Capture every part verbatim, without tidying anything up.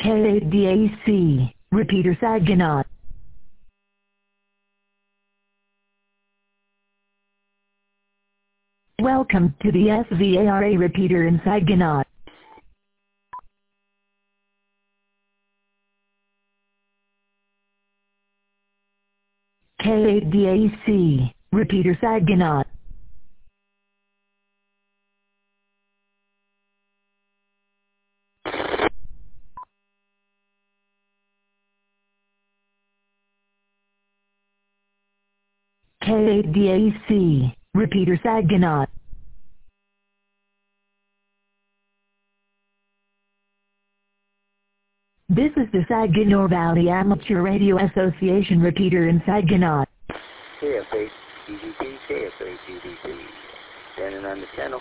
K A D A C, repeater Saginaw. Welcome to the S V A R A repeater in Saginaw. K A D A C, repeater Saginaw. K A D A C, repeater Saginaw. This is the Saginaw Valley Amateur Radio Association repeater in Saginaw. K F A G D P, K F A G D P. Standing on the channel.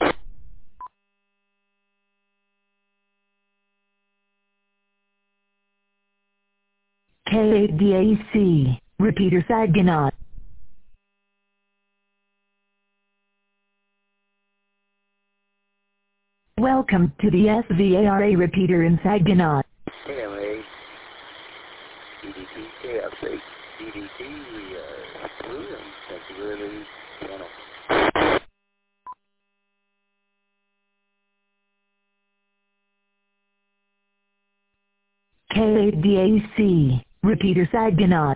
K A D A C, repeater Saginaw. Welcome to the S V A R A repeater in Saginaw. K M A G D P, K F A G D P. We are through and that's really channel. K A D A C, repeater Saginaw.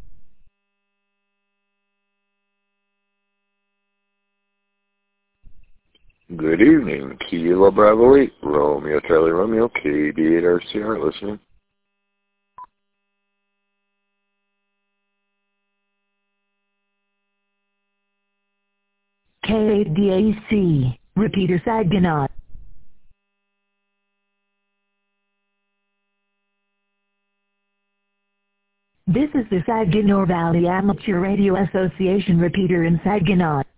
Good evening, Kilo Bravo eight, Romeo Charlie Romeo, K D eight R C R listening. K A D A C, repeater Saginaw. This is the Saginaw Valley Amateur Radio Association repeater in Saginaw.